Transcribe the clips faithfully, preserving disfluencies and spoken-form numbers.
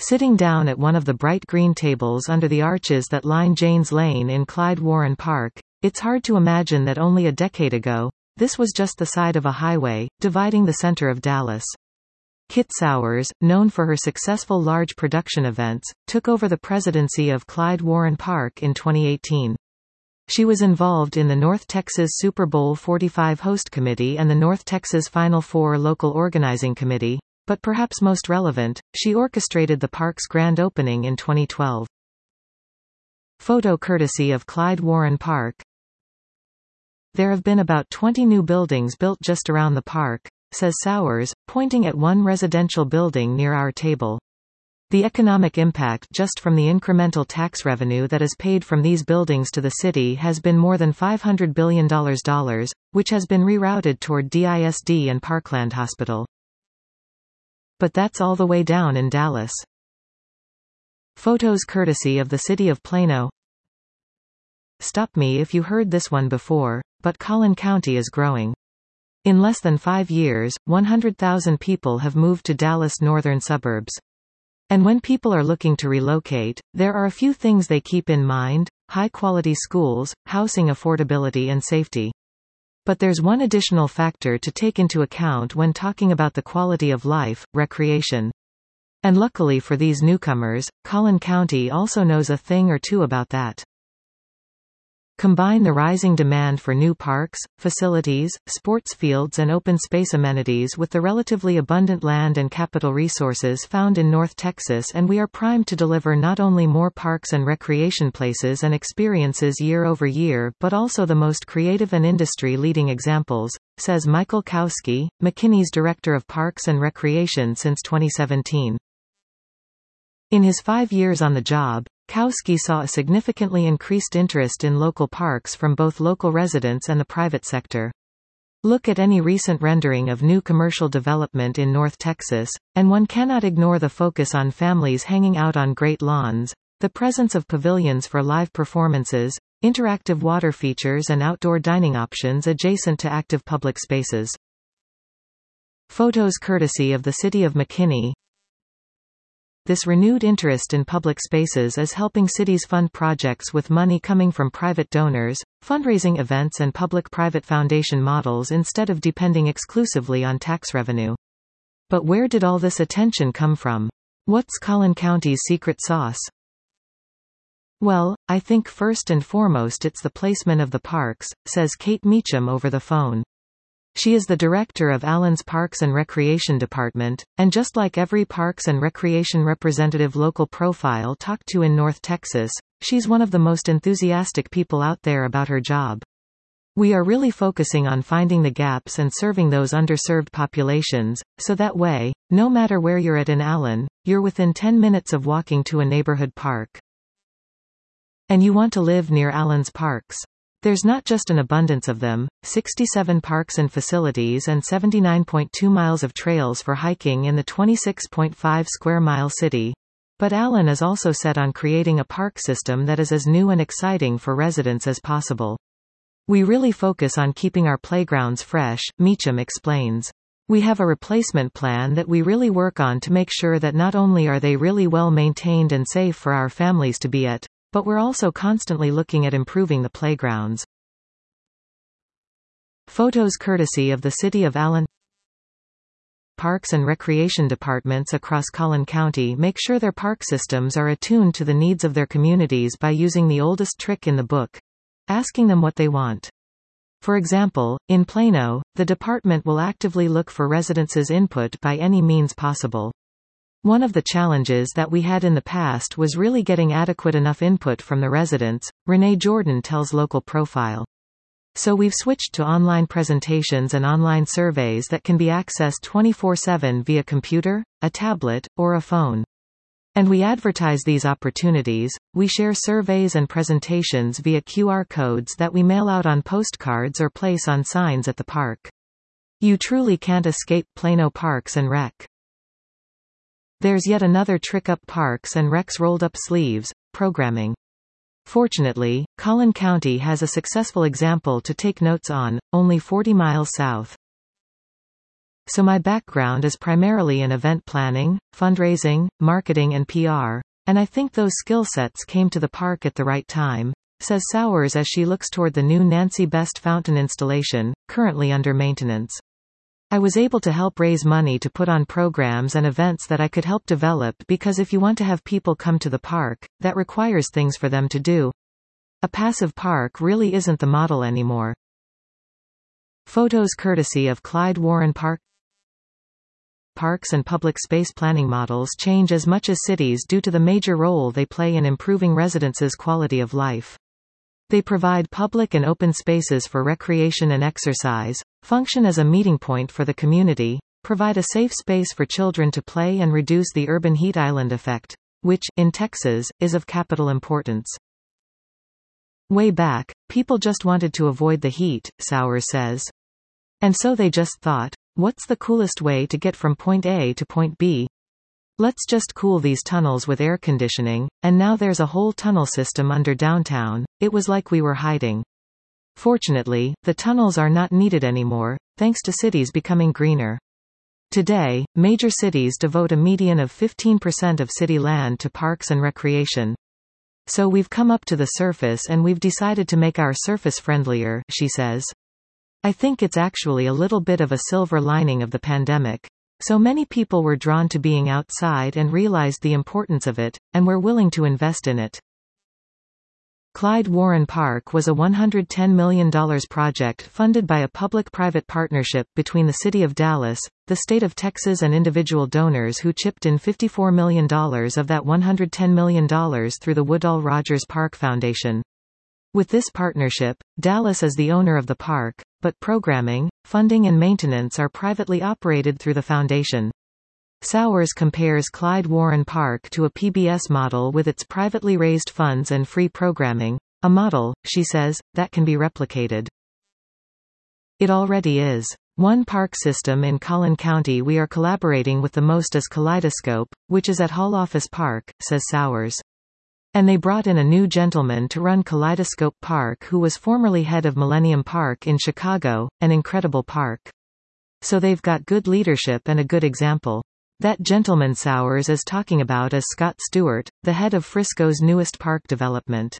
Sitting down at one of the bright green tables under the arches that line Jane's Lane in Clyde Warren Park, it's hard to imagine that only a decade ago, this was just the side of a highway, dividing the center of Dallas. Kit Sowers, known for her successful large production events, took over the presidency of Clyde Warren Park in twenty eighteen. She was involved in the North Texas Super Bowl forty-five Host Committee and the North Texas Final Four Local Organizing Committee, but perhaps most relevant, she orchestrated the park's grand opening in twenty twelve. Photo courtesy of Clyde Warren Park. There have been about twenty new buildings built just around the park, says Sowers, pointing at one residential building near our table. The economic impact just from the incremental tax revenue that is paid from these buildings to the city has been more than five hundred billion dollars, which has been rerouted toward D I S D and Parkland Hospital. But that's all the way down in Dallas. Photos courtesy of the City of Plano. Stop me if you heard this one before, but Collin County is growing. In less than five years, one hundred thousand people have moved to Dallas' northern suburbs. And when people are looking to relocate, there are a few things they keep in mind: high-quality schools, housing affordability and safety. But there's one additional factor to take into account when talking about the quality of life: recreation. And luckily for these newcomers, Collin County also knows a thing or two about that. Combine the rising demand for new parks, facilities, sports fields and open space amenities with the relatively abundant land and capital resources found in North Texas, and we are primed to deliver not only more parks and recreation places and experiences year over year but also the most creative and industry-leading examples, says Michael Kowski, McKinney's Director of Parks and Recreation since twenty seventeen. In his five years on the job, Kowski saw a significantly increased interest in local parks from both local residents and the private sector. Look at any recent rendering of new commercial development in North Texas, and one cannot ignore the focus on families hanging out on great lawns, the presence of pavilions for live performances, interactive water features and outdoor dining options adjacent to active public spaces. Photos courtesy of the City of McKinney. This renewed interest in public spaces is helping cities fund projects with money coming from private donors, fundraising events and public-private foundation models instead of depending exclusively on tax revenue. But where did all this attention come from? What's Collin County's secret sauce? Well, I think first and foremost it's the placement of the parks, says Kate Meacham over the phone. She is the director of Allen's Parks and Recreation Department, and just like every Parks and Recreation representative local profile talked to in North Texas, she's one of the most enthusiastic people out there about her job. We are really focusing on finding the gaps and serving those underserved populations, so that way, no matter where you're at in Allen, you're within ten minutes of walking to a neighborhood park. And you want to live near Allen's parks. There's not just an abundance of them, sixty-seven parks and facilities and seventy-nine point two miles of trails for hiking in the twenty-six point five square mile city. But Allen is also set on creating a park system that is as new and exciting for residents as possible. We really focus on keeping our playgrounds fresh, Meacham explains. We have a replacement plan that we really work on to make sure that not only are they really well maintained and safe for our families to be at, but we're also constantly looking at improving the playgrounds. Photos courtesy of the City of Allen. Parks and recreation departments across Collin County make sure their park systems are attuned to the needs of their communities by using the oldest trick in the book: asking them what they want. For example, in Plano, the department will actively look for residents' input by any means possible. One of the challenges that we had in the past was really getting adequate enough input from the residents, Renee Jordan tells Local Profile. So we've switched to online presentations and online surveys that can be accessed twenty-four seven via computer, a tablet, or a phone. And we advertise these opportunities. We share surveys and presentations via Q R codes that we mail out on postcards or place on signs at the park. You truly can't escape Plano Parks and Rec. There's yet another trick up Parks and Rec's rolled-up sleeves: programming. Fortunately, Collin County has a successful example to take notes on, only forty miles south. so my background is primarily in event planning, fundraising, marketing and P R, and I think those skill sets came to the park at the right time, says Sowers as she looks toward the new Nancy Best fountain installation, currently under maintenance. I was able to help raise money to put on programs and events that I could help develop because if you want to have people come to the park, that requires things for them to do. A passive park really isn't the model anymore. Photos courtesy of Clyde Warren Park. Parks and public space planning models change as much as cities due to the major role they play in improving residents' quality of life. They provide public and open spaces for recreation and exercise, function as a meeting point for the community, provide a safe space for children to play and reduce the urban heat island effect, which, in Texas, is of capital importance. Way back, people just wanted to avoid the heat, Sowers says. And so they just thought, what's the coolest way to get from point A to point B? Let's just cool these tunnels with air conditioning, and now there's a whole tunnel system under downtown. It was like we were hiding. Fortunately, the tunnels are not needed anymore, thanks to cities becoming greener. Today, major cities devote a median of fifteen percent of city land to parks and recreation. So we've come up to the surface and we've decided to make our surface friendlier, she says. I think it's actually a little bit of a silver lining of the pandemic. So many people were drawn to being outside and realized the importance of it, and were willing to invest in it. Clyde Warren Park was a one hundred ten million dollars project funded by a public-private partnership between the City of Dallas, the state of Texas and individual donors who chipped in fifty-four million dollars of that one hundred ten million dollars through the Woodall Rogers Park Foundation. With this partnership, Dallas is the owner of the park, but programming, funding and maintenance are privately operated through the foundation. Sowers compares Clyde Warren Park to a P B S model with its privately raised funds and free programming, a model, she says, that can be replicated. It already is. One park system in Collin County we are collaborating with the most is Kaleidoscope, which is at Hall Office Park, says Sowers. And they brought in a new gentleman to run Kaleidoscope Park who was formerly head of Millennium Park in Chicago, an incredible park. So they've got good leadership and a good example. That gentleman Sowers is talking about is Scott Stewart, the head of Frisco's newest park development.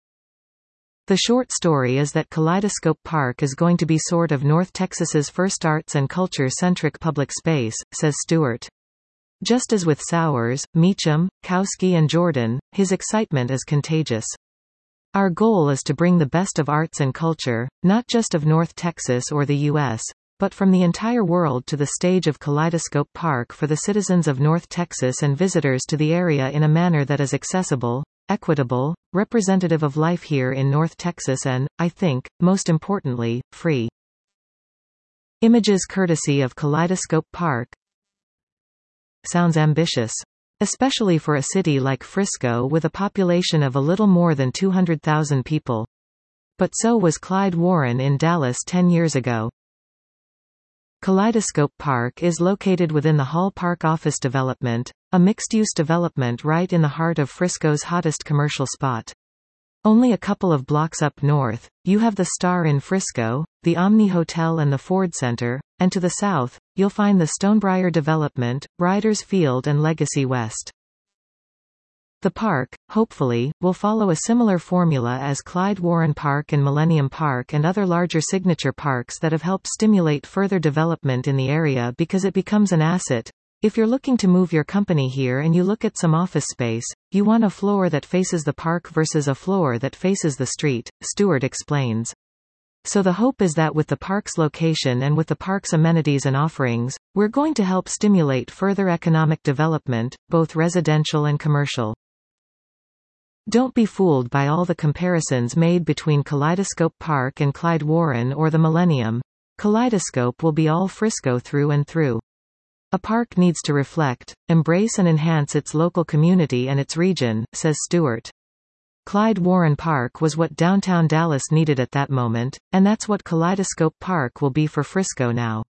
The short story is that Kaleidoscope Park is going to be sort of North Texas's first arts and culture-centric public space, says Stewart. Just as with Sowers, Meacham, Kowski and Jordan, his excitement is contagious. Our goal is to bring the best of arts and culture, not just of North Texas or the U S, but from the entire world to the stage of Kaleidoscope Park for the citizens of North Texas and visitors to the area in a manner that is accessible, equitable, representative of life here in North Texas and, I think, most importantly, free. Images courtesy of Kaleidoscope Park. Sounds ambitious. Especially for a city like Frisco with a population of a little more than two hundred thousand people. But so was Clyde Warren in Dallas ten years ago. Kaleidoscope Park is located within the Hall Park office development, a mixed-use development right in the heart of Frisco's hottest commercial spot. Only a couple of blocks up north, you have the Star in Frisco, the Omni Hotel and the Ford Center, and to the south, you'll find the Stonebriar development, Riders Field and Legacy West. The park, hopefully, will follow a similar formula as Clyde Warren Park and Millennium Park and other larger signature parks that have helped stimulate further development in the area because it becomes an asset. If you're looking to move your company here and you look at some office space, you want a floor that faces the park versus a floor that faces the street, Stewart explains. So the hope is that with the park's location and with the park's amenities and offerings, we're going to help stimulate further economic development, both residential and commercial. Don't be fooled by all the comparisons made between Kaleidoscope Park and Clyde Warren or the Millennium. Kaleidoscope will be all Frisco through and through. A park needs to reflect, embrace and enhance its local community and its region, says Stewart. Clyde Warren Park was what downtown Dallas needed at that moment, and that's what Kaleidoscope Park will be for Frisco now.